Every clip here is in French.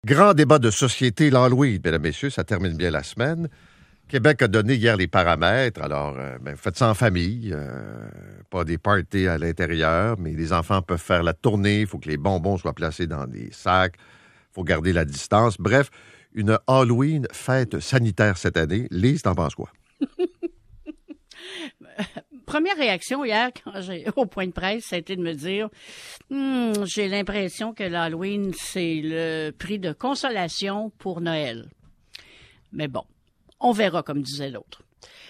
Grand débat de société, l'Halloween, mesdames, messieurs, ça termine bien la semaine. Québec a donné hier les paramètres. Alors, faites ça en famille, pas des parties à l'intérieur, mais les enfants peuvent faire la tournée. Il faut que les bonbons soient placés dans des sacs. Il faut garder la distance. Bref, une Halloween fête sanitaire cette année. Lise, t'en penses quoi? Première réaction hier, quand j'ai au point de presse, ça a été de me dire j'ai l'impression que l'Halloween, c'est le prix de consolation pour Noël. Mais bon, on verra, comme disait l'autre.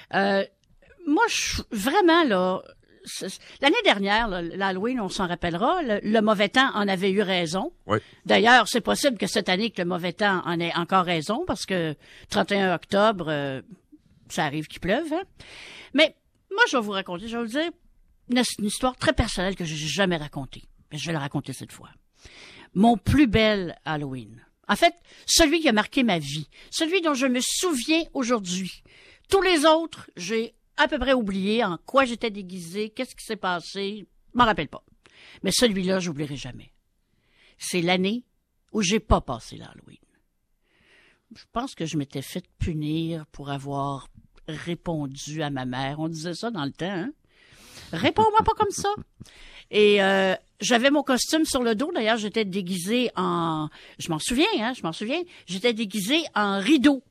Moi, vraiment, là, l'année dernière, là, l'Halloween, on s'en rappellera, le mauvais temps en avait eu raison. Oui. D'ailleurs, c'est possible que cette année, que le mauvais temps en ait encore raison, parce que 31 octobre, ça arrive qu'il pleuve. Hein? Mais moi, je vais vous raconter, je vais vous dire une histoire très personnelle que je n'ai jamais racontée. Mais je vais la raconter cette fois. Mon plus bel Halloween. En fait, celui qui a marqué ma vie. Celui dont je me souviens aujourd'hui. Tous les autres, j'ai à peu près oublié en quoi j'étais déguisée, qu'est-ce qui s'est passé, je m'en rappelle pas. Mais celui-là, j'oublierai jamais. C'est l'année où j'ai pas passé l'Halloween. Je pense que je m'étais fait punir pour avoir répondu à ma mère. On disait ça dans le temps, hein? Réponds-moi pas comme ça. Et j'avais mon costume sur le dos. D'ailleurs, j'étais déguisée en... Je m'en souviens. J'étais déguisée en rideau.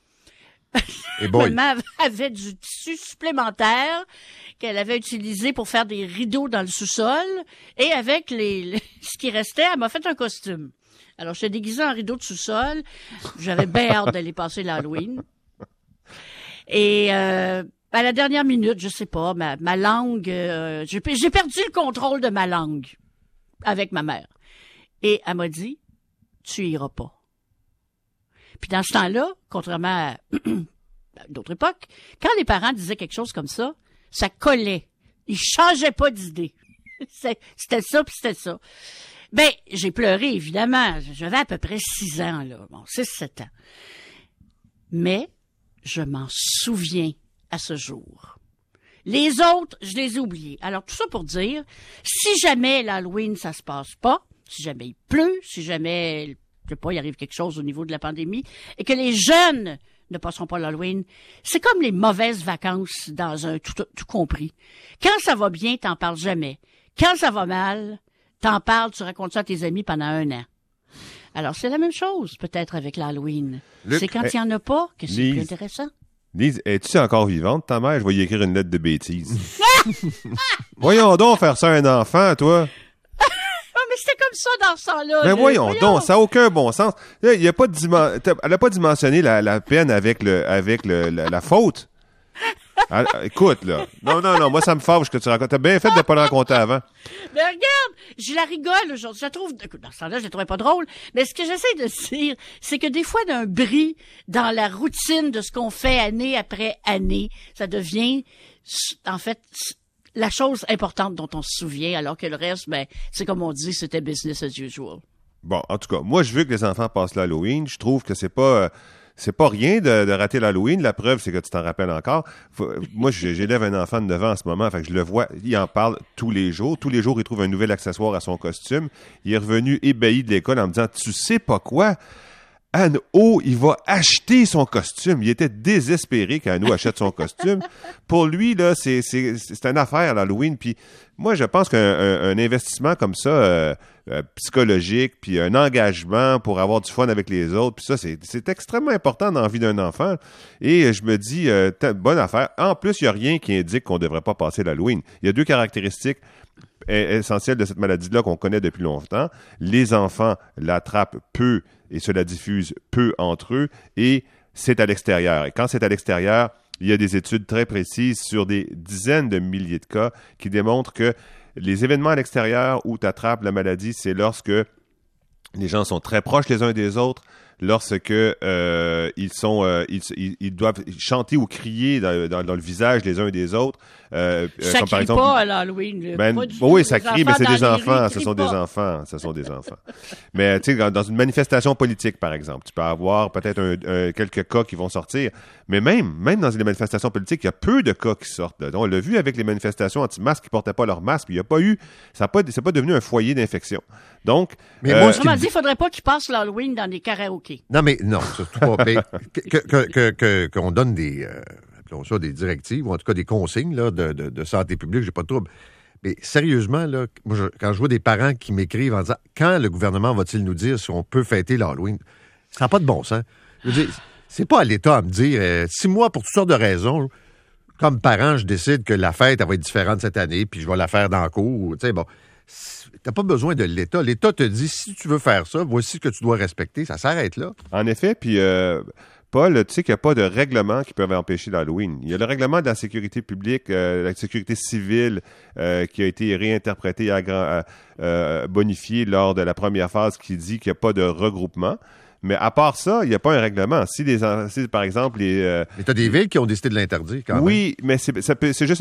Et boy. Maman avait du tissu supplémentaire qu'elle avait utilisé pour faire des rideaux dans le sous-sol. Et avec ce qui restait, elle m'a fait un costume. Alors, j'étais déguisée en rideau de sous-sol. J'avais bien hâte d'aller passer l'Halloween. Et à la dernière minute, je sais pas, ma langue, j'ai perdu le contrôle de ma langue avec ma mère. Et elle m'a dit, tu iras pas. Puis dans ce temps-là, contrairement à d'autres époques, quand les parents disaient quelque chose comme ça collait. Ils changeaient pas d'idée. C'était ça, puis c'était ça. Ben, j'ai pleuré, évidemment. J'avais à peu près 6 ans, là. Bon, 6-7 ans. Mais je m'en souviens à ce jour. Les autres, je les ai oubliés. Alors, tout ça pour dire, si jamais l'Halloween, ça se passe pas, si jamais il pleut, si jamais, je sais pas, il arrive quelque chose au niveau de la pandémie, et que les jeunes ne passeront pas l'Halloween, c'est comme les mauvaises vacances dans un tout compris. Quand ça va bien, t'en parles jamais. Quand ça va mal, t'en parles, tu racontes ça à tes amis pendant 1 an. Alors, c'est la même chose, peut-être, avec l'Halloween. Luc, c'est quand il n'y en a pas que c'est plus intéressant. Lise, es-tu encore vivante, ta mère? Je vais y écrire une lettre de bêtises. Voyons donc faire ça à un enfant, toi. Mais c'était comme ça dans ce temps-là. Mais voyons donc, ça n'a aucun bon sens. Là, elle n'a pas dimensionné la peine avec la faute. Écoute, là. Non, moi, ça me fâche que tu racontes. T'as bien fait de ne pas le raconter avant. Mais regarde, je la rigole aujourd'hui. Je la trouve, dans ce temps-là, je la trouvais pas drôle. Mais ce que j'essaie de dire, c'est que des fois, d'un bris dans la routine de ce qu'on fait année après année, ça devient, en fait, la chose importante dont on se souvient, alors que le reste, ben, c'est comme on dit, c'était business as usual. Bon, en tout cas, moi, je veux que les enfants passent l'Halloween. Je trouve que c'est pas rien de rater l'Halloween. La preuve, c'est que tu t'en rappelles encore. Moi, j'élève un enfant de 9 ans en ce moment. Fait que je le vois, il en parle tous les jours. Tous les jours, il trouve un nouvel accessoire à son costume. Il est revenu ébahi de l'école en me disant, tu sais pas quoi? Anne-O, il va acheter son costume. Il était désespéré qu'Anne-O achète son costume. Pour lui, là, c'est une affaire, l'Halloween. Puis moi, je pense qu'un investissement comme ça, psychologique, puis un engagement pour avoir du fun avec les autres, puis ça, c'est extrêmement important dans la vie d'un enfant. Et je me dis, bonne affaire. En plus, il n'y a rien qui indique qu'on ne devrait pas passer l'Halloween. Il y a 2 caractéristiques essentielles de cette maladie-là qu'on connaît depuis longtemps. Les enfants l'attrapent peu et se la diffusent peu entre eux, et c'est à l'extérieur. Et quand c'est à l'extérieur, il y a des études très précises sur des dizaines de milliers de cas qui démontrent que les événements à l'extérieur où tu attrapes la maladie, c'est lorsque les gens sont très proches les uns des autres, lorsque ils doivent chanter ou crier dans le visage les uns des autres. Ça comme par crie exemple, pas à l'Halloween. oui, ça crie, mais c'est des enfants. Ce Ce sont des enfants. Ce sont des enfants. Mais tu sais, dans une manifestation politique, par exemple, tu peux avoir peut-être quelques cas qui vont sortir. Mais même dans les manifestations politiques, il y a peu de cas qui sortent. Là. On l'a vu avec les manifestations anti-masques qui portaient pas leur masque. Il y a pas eu, c'est pas devenu un foyer d'infection. Donc, mais moi, il ne faudrait pas qu'ils passent l'Halloween dans des karaokés. Non, surtout pas. Mais qu'on donne appelons ça des directives, ou en tout cas des consignes là, de santé publique, j'ai pas de trouble. Mais sérieusement, là, moi, quand je vois des parents qui m'écrivent en disant « Quand le gouvernement va-t-il nous dire si on peut fêter l'Halloween? » Ça n'a pas de bon sens. Je veux dire, c'est pas à l'État à me dire si moi, pour toutes sortes de raisons, comme parent, je décide que la fête elle va être différente cette année, puis je vais la faire dans le cours. Tu sais, bon, t'as pas besoin de l'État. L'État te dit si tu veux faire ça, voici ce que tu dois respecter. Ça s'arrête là. En effet, puis Paul, tu sais qu'il n'y a pas de règlement qui peut empêcher l'Halloween. Il y a le règlement de la sécurité publique, la sécurité civile qui a été réinterprété, bonifié lors de la première phase qui dit qu'il n'y a pas de regroupement. Mais à part ça, il n'y a pas un règlement. Si par exemple, Mais tu as des villes qui ont décidé de l'interdire quand même. Oui, mais c'est juste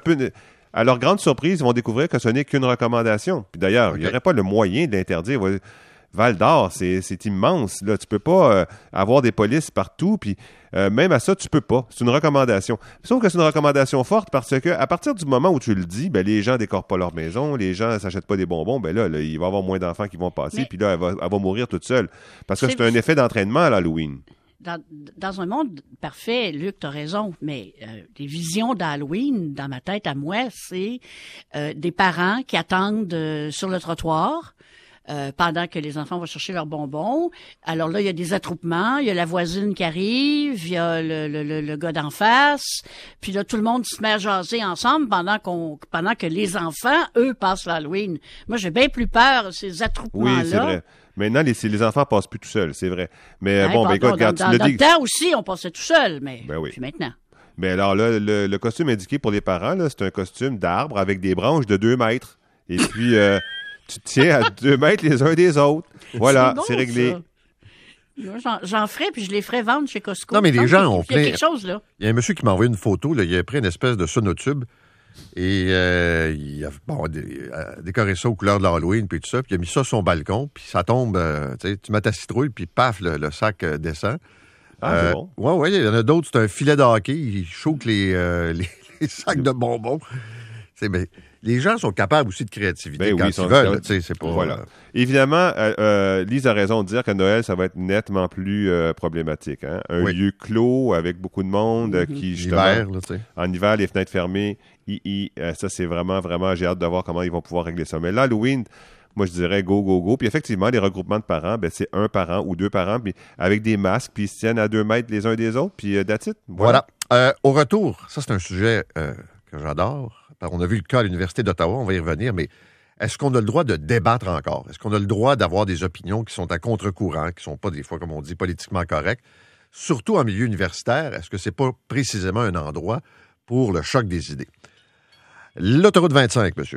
à leur grande surprise, ils vont découvrir que ce n'est qu'une recommandation. Puis d'ailleurs, il n'y aurait pas le moyen de l'interdire. Val d'Or, c'est immense. Là, tu peux pas avoir des polices partout. Puis même à ça, tu peux pas. C'est une recommandation. Sauf que c'est une recommandation forte parce que à partir du moment où tu le dis, ben les gens décorent pas leur maison, les gens s'achètent pas des bonbons. Ben là, il va y avoir moins d'enfants qui vont passer. Puis là, elle va mourir toute seule parce que c'est un effet d'entraînement à l'Halloween. Dans un monde parfait, Luc, tu as raison, mais les visions d'Halloween, dans ma tête à moi, c'est des parents qui attendent sur le trottoir pendant que les enfants vont chercher leurs bonbons. Alors là, il y a des attroupements, il y a la voisine qui arrive, il y a le gars d'en face, puis là, tout le monde se met à jaser ensemble pendant que les enfants, eux, passent l'Halloween. Moi, j'ai bien plus peur de ces attroupements-là. Oui, c'est vrai. Maintenant, les enfants passent plus tout seuls, c'est vrai. Mais écoute, dans le temps aussi, on passait tout seul, mais oui. Puis maintenant. Mais alors là, le costume indiqué pour les parents, là, c'est un costume d'arbre avec des branches de 2 mètres. Et puis, tu te tiens à 2 mètres les uns des autres. Voilà, c'est réglé. Ça. J'en ferai, puis je les ferai vendre chez Costco. Non, mais les gens ont plein. Il y a quelque chose, là. Il y a un monsieur qui m'a envoyé une photo, là, il a pris une espèce de sonotube et il a décoré ça aux couleurs de l'Halloween, puis tout ça, puis il a mis ça sur son balcon, puis ça tombe, tu mets ta citrouille, puis paf, le sac descend. C'est bon. Oui, il y en a d'autres, c'est un filet de hockey, il choque les sacs de bonbons. Mais les gens sont capables aussi de créativité quand ils veulent. C'est pas, voilà. Évidemment, Lise a raison de dire que Noël, ça va être nettement plus problématique. Hein? Un lieu clos avec beaucoup de monde qui, justement, hiver, en hiver, les fenêtres fermées, ça, c'est vraiment, vraiment, j'ai hâte de voir comment ils vont pouvoir régler ça. Mais l'Halloween, moi, je dirais go. Puis effectivement, les regroupements de parents, ben, c'est un parent ou 2 parents, puis avec des masques, puis ils se tiennent à 2 mètres les uns des autres, puis that's it. Voilà. Au retour, ça, c'est un sujet que j'adore. On a vu le cas à l'Université d'Ottawa, on va y revenir, mais est-ce qu'on a le droit de débattre encore? Est-ce qu'on a le droit d'avoir des opinions qui sont à contre-courant, qui ne sont pas des fois, comme on dit, politiquement correctes? Surtout en milieu universitaire, est-ce que c'est pas précisément un endroit pour le choc des idées? L'autoroute 25, monsieur.